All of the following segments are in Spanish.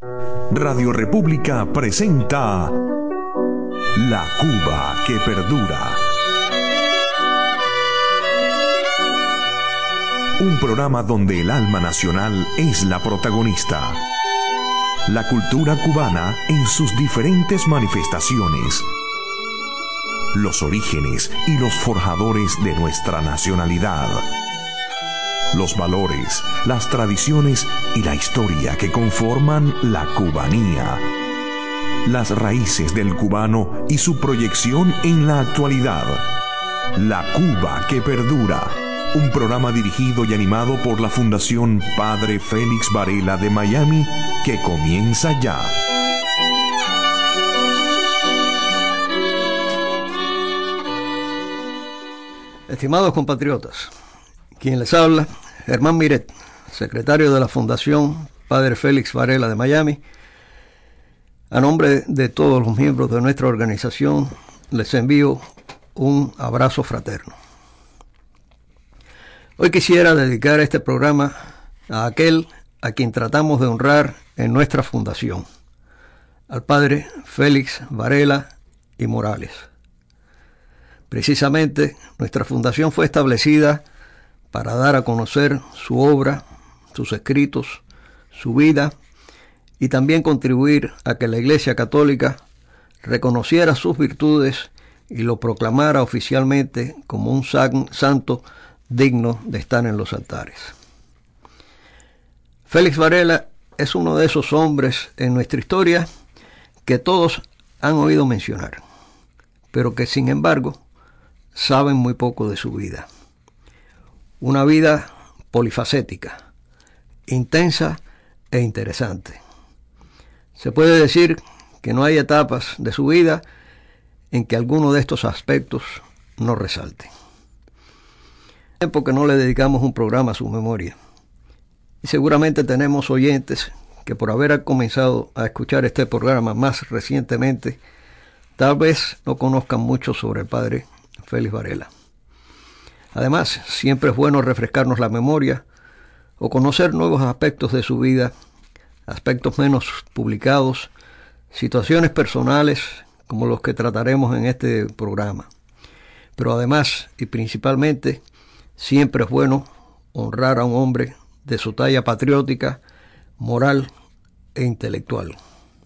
Radio República presenta La Cuba que perdura. Un programa donde el alma nacional es la protagonista. La cultura cubana en sus diferentes manifestaciones. Los orígenes y los forjadores de nuestra nacionalidad. Los valores, las tradiciones y la historia que conforman la cubanía. Las raíces del cubano y su proyección en la actualidad. La Cuba que perdura. Un programa dirigido y animado por la Fundación Padre Félix Varela de Miami, que comienza ya. Estimados compatriotas, quien les habla, Germán Miret, secretario de la Fundación Padre Félix Varela de Miami. A nombre de todos los miembros de nuestra organización, les envío un abrazo fraterno. Hoy quisiera dedicar este programa a aquel a quien tratamos de honrar en nuestra fundación, al Padre Félix Varela y Morales. Precisamente, nuestra fundación fue establecida para dar a conocer su obra, sus escritos, su vida, y también contribuir a que la Iglesia Católica reconociera sus virtudes y lo proclamara oficialmente como un santo digno de estar en los altares. Félix Varela es uno de esos hombres en nuestra historia que todos han oído mencionar, pero que sin embargo saben muy poco de su vida. Una vida polifacética, intensa e interesante. Se puede decir que no hay etapas de su vida en que alguno de estos aspectos no resalte. Porque no le dedicamos un programa a su memoria. Y seguramente tenemos oyentes que por haber comenzado a escuchar este programa más recientemente, tal vez no conozcan mucho sobre el padre Félix Varela. Además, siempre es bueno refrescarnos la memoria o conocer nuevos aspectos de su vida, aspectos menos publicados, situaciones personales como los que trataremos en este programa. Pero además y principalmente, siempre es bueno honrar a un hombre de su talla patriótica, moral e intelectual.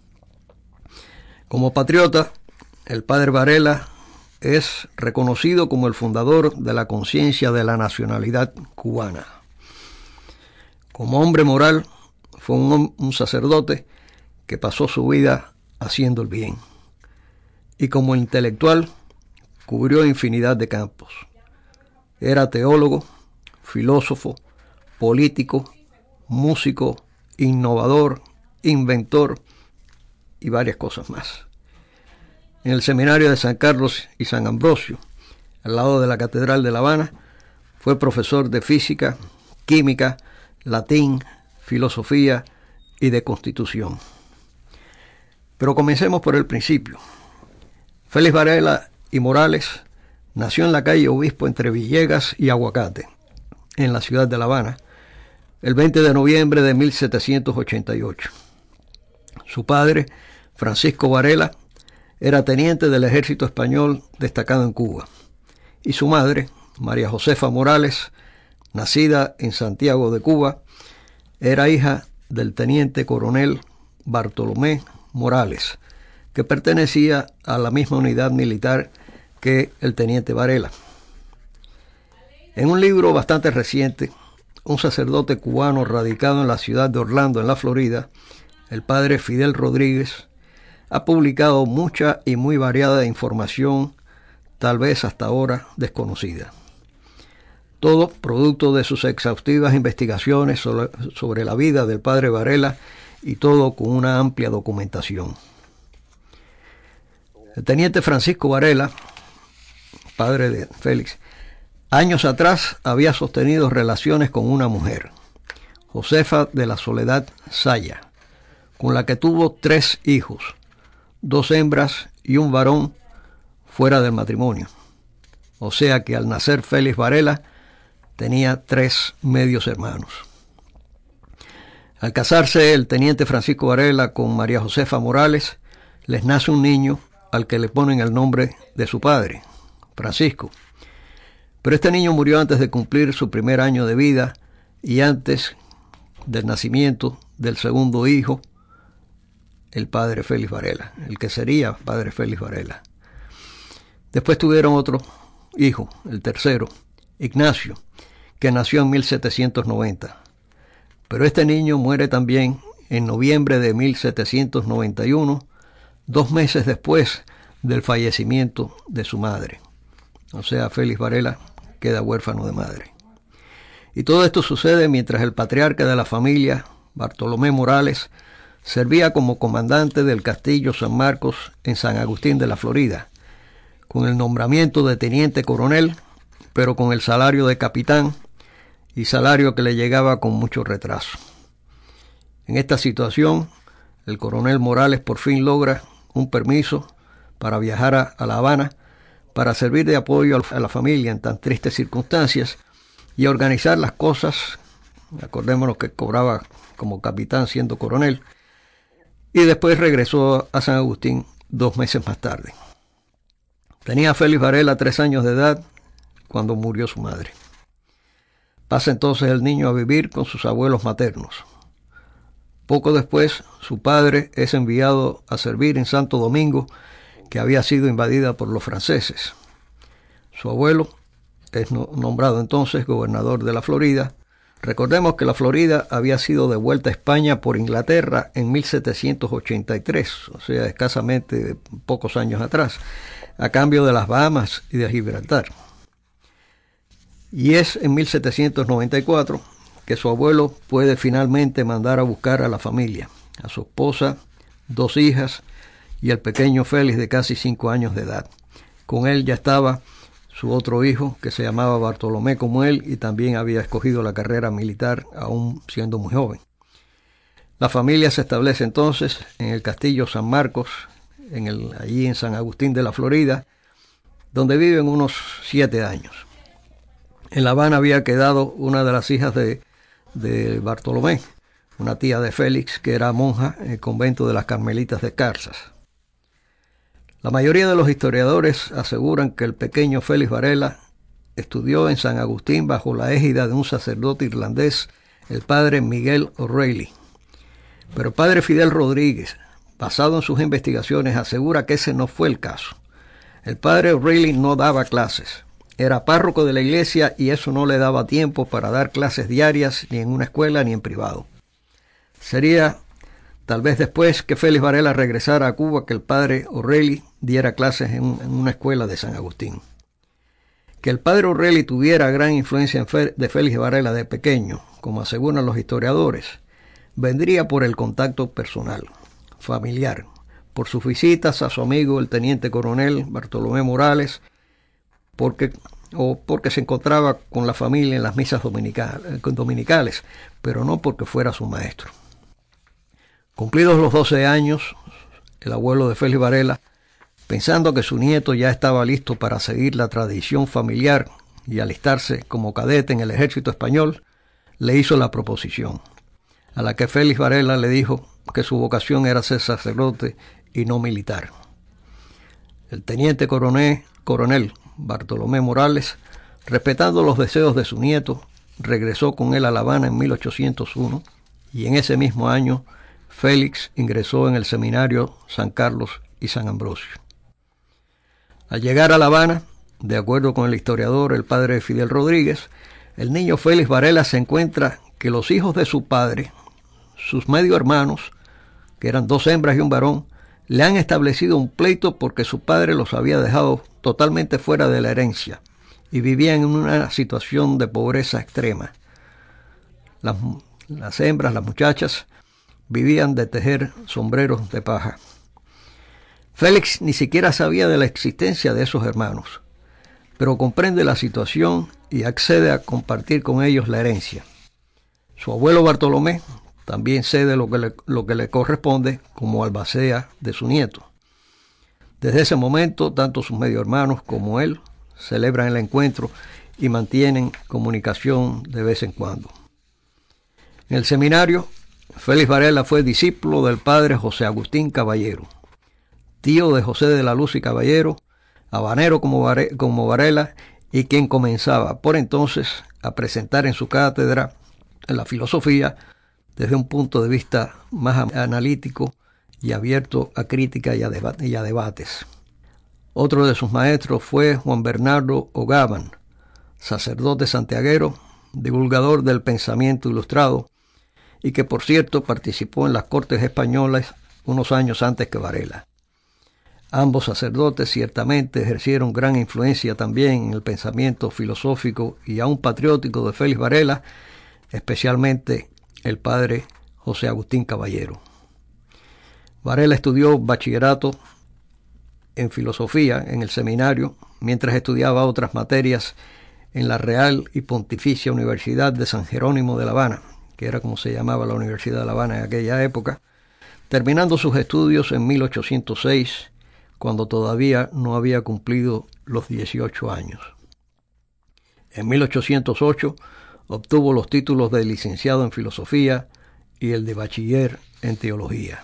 Como patriota, el padre Varela es reconocido como el fundador de la conciencia de la nacionalidad cubana. Como hombre moral, fue un sacerdote que pasó su vida haciendo el bien. Y como intelectual, cubrió infinidad de campos. Era teólogo, filósofo, político, músico, innovador, inventor y varias cosas más. En el seminario de San Carlos y San Ambrosio, al lado de la Catedral de La Habana, fue profesor de física, química, latín, filosofía y de constitución. Pero comencemos por el principio. Félix Varela y Morales nació en la calle Obispo entre Villegas y Aguacate, en la ciudad de La Habana, el 20 de noviembre de 1788. Su padre, Francisco Varela, era teniente del ejército español destacado en Cuba, y su madre, María Josefa Morales, nacida en Santiago de Cuba, era hija del teniente coronel Bartolomé Morales, que pertenecía a la misma unidad militar que el teniente Varela. En un libro bastante reciente, un sacerdote cubano radicado en la ciudad de Orlando, en la Florida, el padre Fidel Rodríguez, ha publicado mucha y muy variada información, tal vez hasta ahora desconocida. Todo producto de sus exhaustivas investigaciones sobre la vida del padre Varela y todo con una amplia documentación. El teniente Francisco Varela, padre de Félix, años atrás había sostenido relaciones con una mujer, Josefa de la Soledad Saya, con la que tuvo 3 hijos, 2 hembras y un varón fuera del matrimonio. O sea que al nacer Félix Varela tenía 3 medios hermanos. Al casarse el teniente Francisco Varela con María Josefa Morales, les nace un niño al que le ponen el nombre de su padre, Francisco. Pero este niño murió antes de cumplir su primer año de vida y antes del nacimiento del segundo hijo, el padre Félix Varela, el que sería padre Félix Varela. Después tuvieron otro hijo, el tercero, Ignacio, que nació en 1790. Pero este niño muere también en noviembre de 1791, 2 meses después del fallecimiento de su madre. O sea, Félix Varela queda huérfano de madre. Y todo esto sucede mientras el patriarca de la familia, Bartolomé Morales, servía como comandante del Castillo San Marcos en San Agustín de la Florida, con el nombramiento de teniente coronel, pero con el salario de capitán, y salario que le llegaba con mucho retraso. En esta situación, el coronel Morales por fin logra un permiso para viajar a La Habana para servir de apoyo a la familia en tan tristes circunstancias y organizar las cosas. Acordémonos que cobraba como capitán siendo coronel, y después regresó a San Agustín 2 meses más tarde. Tenía Félix Varela 3 años de edad cuando murió su madre. Pasa entonces el niño a vivir con sus abuelos maternos. Poco después, su padre es enviado a servir en Santo Domingo, que había sido invadida por los franceses. Su abuelo es nombrado entonces gobernador de la Florida. Recordemos que la Florida había sido devuelta a España por Inglaterra en 1783, o sea, escasamente pocos años atrás, a cambio de las Bahamas y de Gibraltar. Y es en 1794 que su abuelo puede finalmente mandar a buscar a la familia, a su esposa, 2 hijas y el pequeño Félix de casi 5 años de edad. Con él ya estaba su otro hijo, que se llamaba Bartolomé como él, y también había escogido la carrera militar aún siendo muy joven. La familia se establece entonces en el Castillo San Marcos, allí en San Agustín de la Florida, donde viven unos 7 años. En La Habana había quedado una de las hijas de Bartolomé, una tía de Félix, que era monja en el convento de las Carmelitas de Carzas. La mayoría de los historiadores aseguran que el pequeño Félix Varela estudió en San Agustín bajo la égida de un sacerdote irlandés, el padre Miguel O'Reilly. Pero el padre Fidel Rodríguez, basado en sus investigaciones, asegura que ese no fue el caso. El padre O'Reilly no daba clases. Era párroco de la iglesia y eso no le daba tiempo para dar clases diarias ni en una escuela ni en privado. Sería tal vez después que Félix Varela regresara a Cuba que el padre O'Reilly diera clases en una escuela de San Agustín. Que el padre O'Reilly tuviera gran influencia de Félix Varela de pequeño, como aseguran los historiadores, vendría por el contacto personal, familiar, por sus visitas a su amigo el teniente coronel Bartolomé Morales, porque se encontraba con la familia en las misas dominicales, pero no porque fuera su maestro. Cumplidos los 12 años, el abuelo de Félix Varela, pensando que su nieto ya estaba listo para seguir la tradición familiar y alistarse como cadete en el ejército español, le hizo la proposición, a la que Félix Varela le dijo que su vocación era ser sacerdote y no militar. El teniente coronel Bartolomé Morales, respetando los deseos de su nieto, regresó con él a La Habana en 1801 y en ese mismo año Félix ingresó en el seminario San Carlos y San Ambrosio. Al llegar a La Habana, de acuerdo con el historiador el padre Fidel Rodríguez, el niño Félix Varela se encuentra que los hijos de su padre, sus medio hermanos, que eran 2 hembras y un varón, le han establecido un pleito porque su padre los había dejado totalmente fuera de la herencia y vivían en una situación de pobreza extrema. Las hembras, las muchachas, vivían de tejer sombreros de paja. Félix ni siquiera sabía de la existencia de esos hermanos, pero comprende la situación y accede a compartir con ellos la herencia. Su abuelo Bartolomé también cede lo que le corresponde como albacea de su nieto. Desde ese momento, tanto sus medio hermanos como él celebran el encuentro y mantienen comunicación de vez en cuando. En el seminario, Félix Varela fue discípulo del padre José Agustín Caballero, tío de José de la Luz y Caballero, habanero como Varela, y quien comenzaba por entonces a presentar en su cátedra la filosofía desde un punto de vista más analítico y abierto a crítica y a debates. Otro de sus maestros fue Juan Bernardo O'Gavin, sacerdote santiaguero, divulgador del pensamiento ilustrado, y que por cierto participó en las Cortes Españolas unos años antes que Varela. Ambos sacerdotes ciertamente ejercieron gran influencia también en el pensamiento filosófico y aún patriótico de Félix Varela, especialmente el padre José Agustín Caballero. Varela estudió bachillerato en filosofía en el seminario, mientras estudiaba otras materias en la Real y Pontificia Universidad de San Jerónimo de La Habana, que era como se llamaba la Universidad de La Habana en aquella época, terminando sus estudios en 1806, cuando todavía no había cumplido los 18 años. En 1808 obtuvo los títulos de licenciado en filosofía y el de bachiller en teología.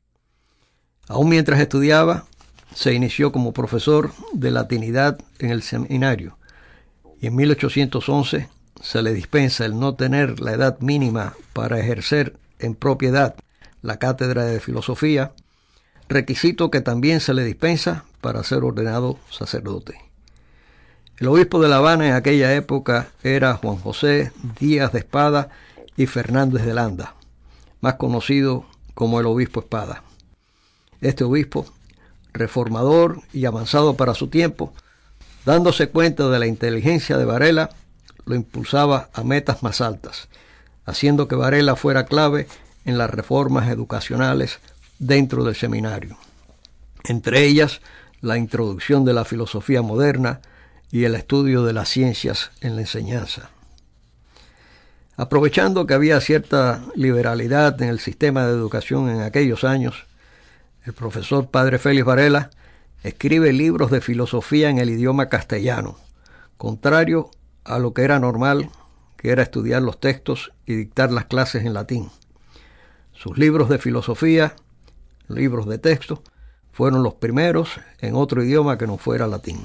Aún mientras estudiaba, se inició como profesor de latinidad en el seminario, y en 1811 se le dispensa el no tener la edad mínima para ejercer en propiedad la cátedra de filosofía, requisito que también se le dispensa para ser ordenado sacerdote. El obispo de La Habana en aquella época era Juan José Díaz de Espada y Fernández de Landa, más conocido como el obispo Espada. Este obispo, reformador y avanzado para su tiempo, dándose cuenta de la inteligencia de Varela, lo impulsaba a metas más altas, haciendo que Varela fuera clave en las reformas educacionales dentro del seminario, entre ellas la introducción de la filosofía moderna y el estudio de las ciencias en la enseñanza. Aprovechando que había cierta liberalidad en el sistema de educación en aquellos años, el profesor padre Félix Varela escribe libros de filosofía en el idioma castellano, contrario a lo que era normal, que era estudiar los textos y dictar las clases en latín. Sus libros de filosofía, libros de texto, fueron los primeros en otro idioma que no fuera latín.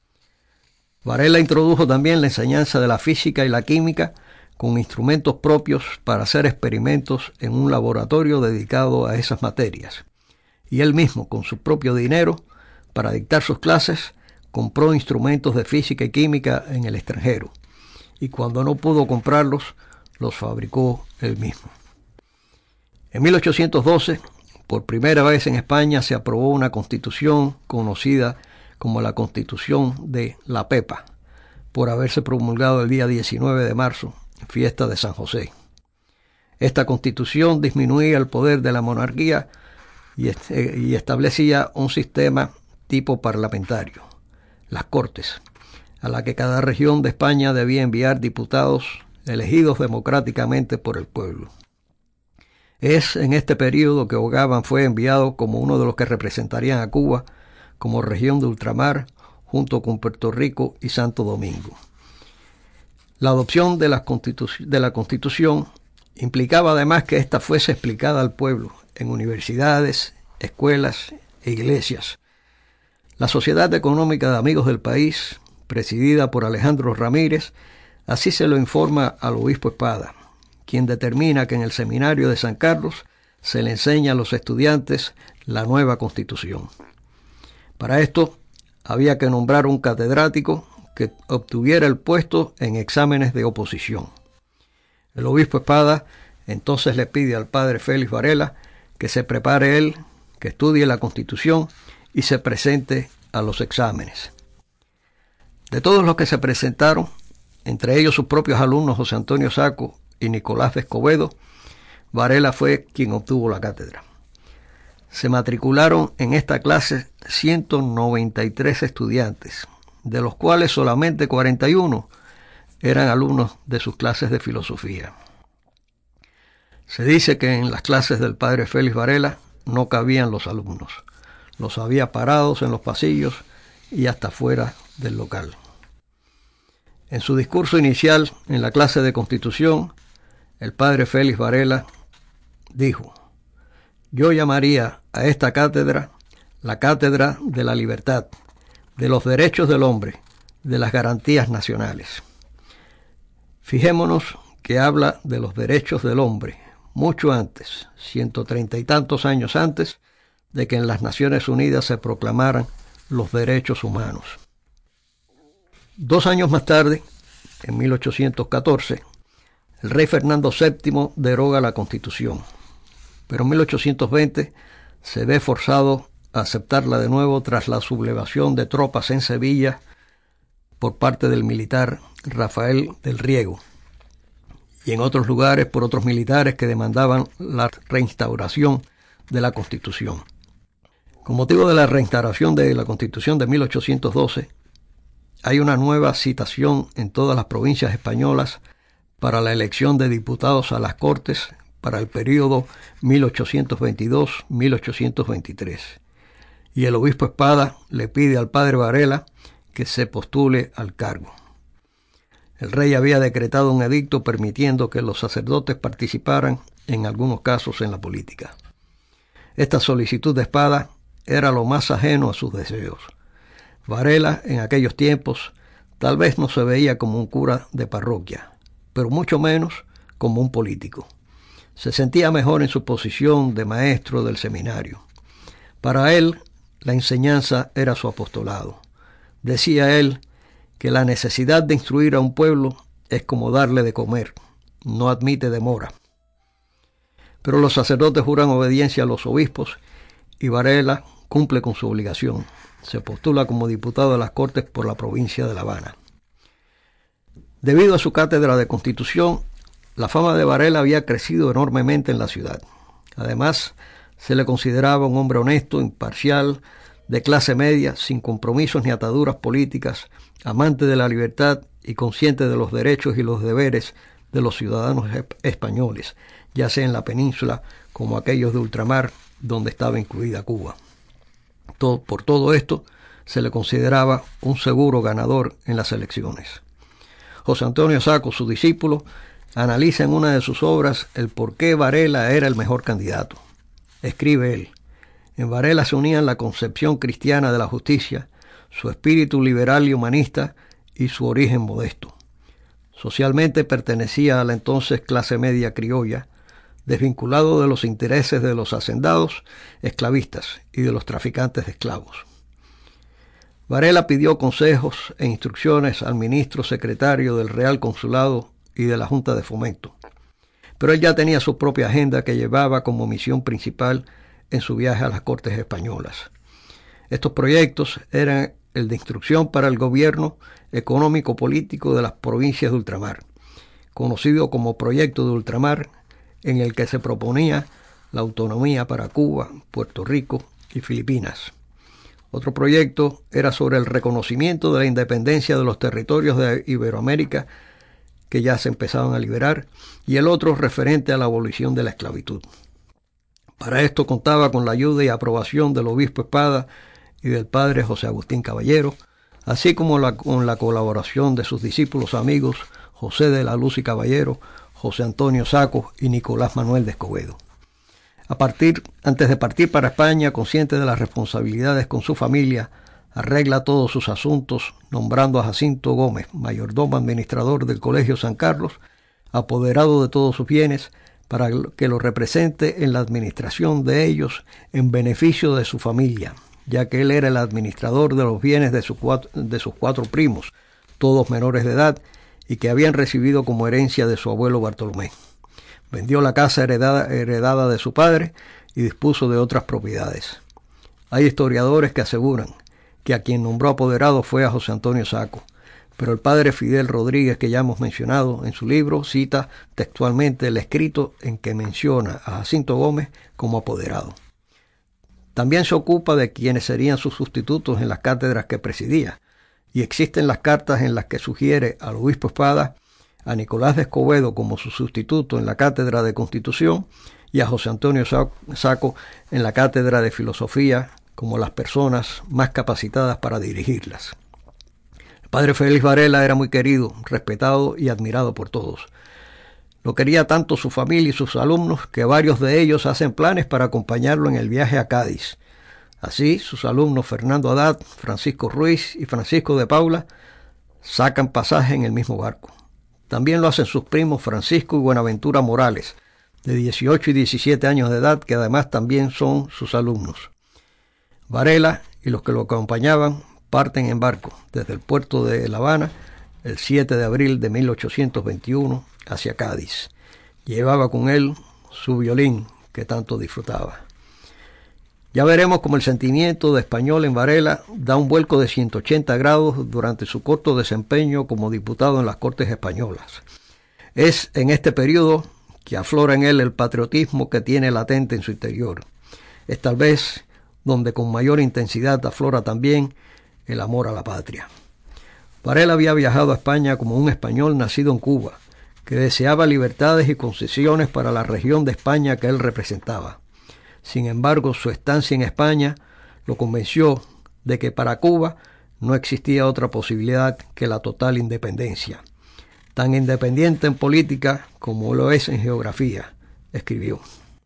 Varela introdujo también la enseñanza de la física y la química con instrumentos propios para hacer experimentos en un laboratorio dedicado a esas materias. Y él mismo, con su propio dinero, para dictar sus clases, compró instrumentos de física y química en el extranjero, y cuando no pudo comprarlos, los fabricó él mismo. En 1812, por primera vez en España, se aprobó una constitución conocida como la Constitución de la Pepa, por haberse promulgado el día 19 de marzo, fiesta de San José. Esta constitución disminuía el poder de la monarquía y establecía un sistema tipo parlamentario, las Cortes, a la que cada región de España debía enviar diputados elegidos democráticamente por el pueblo. Es en este periodo que O'Gavin fue enviado como uno de los que representarían a Cuba como región de ultramar, junto con Puerto Rico y Santo Domingo. La adopción de la Constitución implicaba además que ésta fuese explicada al pueblo en universidades, escuelas e iglesias. La Sociedad Económica de Amigos del País, presidida por Alejandro Ramírez, así se lo informa al obispo Espada, quien determina que en el seminario de San Carlos se le enseña a los estudiantes la nueva Constitución. Para esto había que nombrar un catedrático que obtuviera el puesto en exámenes de oposición. El obispo Espada entonces le pide al padre Félix Varela que se prepare él, que estudie la Constitución y se presente a los exámenes. De todos los que se presentaron, entre ellos sus propios alumnos José Antonio Saco y Nicolás de Escobedo, Varela fue quien obtuvo la cátedra. Se matricularon en esta clase 193 estudiantes, de los cuales solamente 41 eran alumnos de sus clases de filosofía. Se dice que en las clases del padre Félix Varela no cabían los alumnos. Los había parados en los pasillos y hasta fuera del local. En su discurso inicial en la clase de Constitución, el padre Félix Varela dijo: yo llamaría a esta cátedra la Cátedra de la Libertad, de los derechos del hombre, de las garantías nacionales. Fijémonos que habla de los derechos del hombre mucho antes, 130 y tantos años antes de que en las Naciones Unidas se proclamaran los derechos humanos. 2 años más tarde, en 1814, el rey Fernando VII deroga la Constitución, pero en 1820 se ve forzado a aceptarla de nuevo tras la sublevación de tropas en Sevilla por parte del militar Rafael del Riego, y en otros lugares por otros militares que demandaban la reinstauración de la Constitución. Con motivo de la reinstauración de la Constitución de 1812, hay una nueva citación en todas las provincias españolas para la elección de diputados a las Cortes para el período 1822-1823. Y el obispo Espada le pide al padre Varela que se postule al cargo. El rey había decretado un edicto permitiendo que los sacerdotes participaran en algunos casos en la política. Esta solicitud de Espada era lo más ajeno a sus deseos. Varela, en aquellos tiempos, tal vez no se veía como un cura de parroquia, pero mucho menos como un político. Se sentía mejor en su posición de maestro del seminario. Para él, la enseñanza era su apostolado. Decía él que la necesidad de instruir a un pueblo es como darle de comer, no admite demora. Pero los sacerdotes juran obediencia a los obispos y Varela cumple con su obligación. Se postula como diputado de las Cortes por la provincia de La Habana. Debido a su cátedra de Constitución, la fama de Varela había crecido enormemente en la ciudad. Además, se le consideraba un hombre honesto, imparcial, de clase media, sin compromisos ni ataduras políticas, amante de la libertad y consciente de los derechos y los deberes de los ciudadanos españoles, ya sea en la península como aquellos de ultramar, donde estaba incluida Cuba. Por todo esto, se le consideraba un seguro ganador en las elecciones. José Antonio Sacco, su discípulo, analiza en una de sus obras el por qué Varela era el mejor candidato. Escribe él: en Varela se unían la concepción cristiana de la justicia, su espíritu liberal y humanista y su origen modesto. Socialmente pertenecía a la entonces clase media criolla, desvinculado de los intereses de los hacendados, esclavistas y de los traficantes de esclavos. Varela pidió consejos e instrucciones al ministro secretario del Real Consulado y de la Junta de Fomento, pero él ya tenía su propia agenda que llevaba como misión principal en su viaje a las Cortes españolas. Estos proyectos eran el de instrucción para el gobierno económico-político de las provincias de ultramar, conocido como Proyecto de Ultramar, en el que se proponía la autonomía para Cuba, Puerto Rico y Filipinas. Otro proyecto era sobre el reconocimiento de la independencia de los territorios de Iberoamérica que ya se empezaban a liberar, y el otro referente a la abolición de la esclavitud. Para esto contaba con la ayuda y aprobación del obispo Espada y del padre José Agustín Caballero, así como con la colaboración de sus discípulos amigos José de la Luz y Caballero, José Antonio Sacco y Nicolás Manuel de Escobedo. Antes de partir para España, consciente de las responsabilidades con su familia, arregla todos sus asuntos, nombrando a Jacinto Gómez, mayordomo administrador del Colegio San Carlos, apoderado de todos sus bienes, para que lo represente en la administración de ellos en beneficio de su familia, ya que él era el administrador de los bienes de sus 4 primos, todos menores de edad, y que habían recibido como herencia de su abuelo Bartolomé. Vendió la casa heredada de su padre y dispuso de otras propiedades. Hay historiadores que aseguran que a quien nombró apoderado fue a José Antonio Sacco, pero el padre Fidel Rodríguez, que ya hemos mencionado en su libro, cita textualmente el escrito en que menciona a Jacinto Gómez como apoderado. También se ocupa de quienes serían sus sustitutos en las cátedras que presidía, y existen las cartas en las que sugiere al obispo Espada a Nicolás de Escobedo como su sustituto en la cátedra de Constitución y a José Antonio Sacco en la cátedra de Filosofía como las personas más capacitadas para dirigirlas. El padre Félix Varela era muy querido, respetado y admirado por todos. Lo quería tanto su familia y sus alumnos que varios de ellos hacen planes para acompañarlo en el viaje a Cádiz. Así, sus alumnos Fernando Haddad, Francisco Ruiz y Francisco de Paula sacan pasaje en el mismo barco. También lo hacen sus primos Francisco y Buenaventura Morales, de 18 y 17 años de edad, que además también son sus alumnos. Varela y los que lo acompañaban parten en barco desde el puerto de La Habana el 7 de abril de 1821 hacia Cádiz. Llevaba con él su violín que tanto disfrutaba. Ya veremos cómo el sentimiento de español en Varela da un vuelco de 180 grados durante su corto desempeño como diputado en las Cortes Españolas. Es en este periodo que aflora en él el patriotismo que tiene latente en su interior. Es tal vez donde con mayor intensidad aflora también el amor a la patria. Varela había viajado a España como un español nacido en Cuba, que deseaba libertades y concesiones para la región de España que él representaba. Sin embargo, su estancia en España lo convenció de que para Cuba no existía otra posibilidad que la total independencia. Tan independiente en política como lo es en geografía, escribió.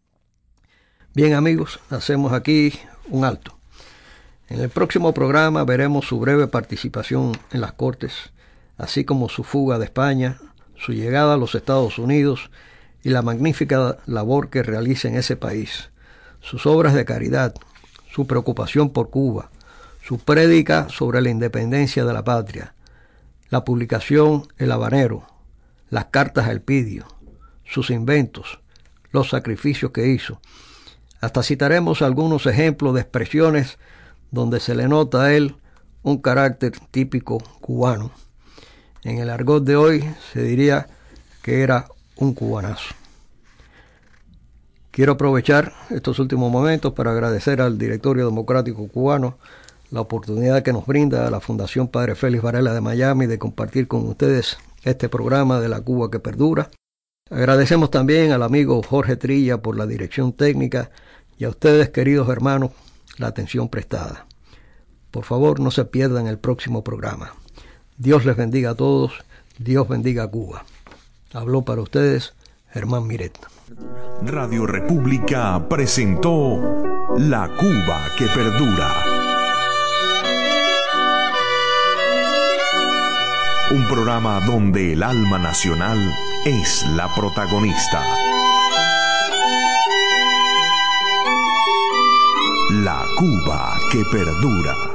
Bien, amigos, hacemos aquí un alto. En el próximo programa veremos su breve participación en las Cortes, así como su fuga de España, su llegada a los Estados Unidos y la magnífica labor que realiza en ese país, sus obras de caridad, su preocupación por Cuba, su prédica sobre la independencia de la patria, la publicación El Habanero, las cartas a Elpidio, sus inventos, los sacrificios que hizo. Hasta citaremos algunos ejemplos de expresiones donde se le nota a él un carácter típico cubano. En el argot de hoy se diría que era un cubanazo. Quiero aprovechar estos últimos momentos para agradecer al Directorio Democrático Cubano la oportunidad que nos brinda la Fundación Padre Félix Varela de Miami de compartir con ustedes este programa de La Cuba que Perdura. Agradecemos también al amigo Jorge Trilla por la dirección técnica y a ustedes, queridos hermanos, la atención prestada. Por favor, no se pierdan el próximo programa. Dios les bendiga a todos, Dios bendiga a Cuba. Habló para ustedes Germán Miret. Radio República presentó La Cuba que Perdura. Un programa donde el alma nacional es la protagonista. La Cuba que Perdura.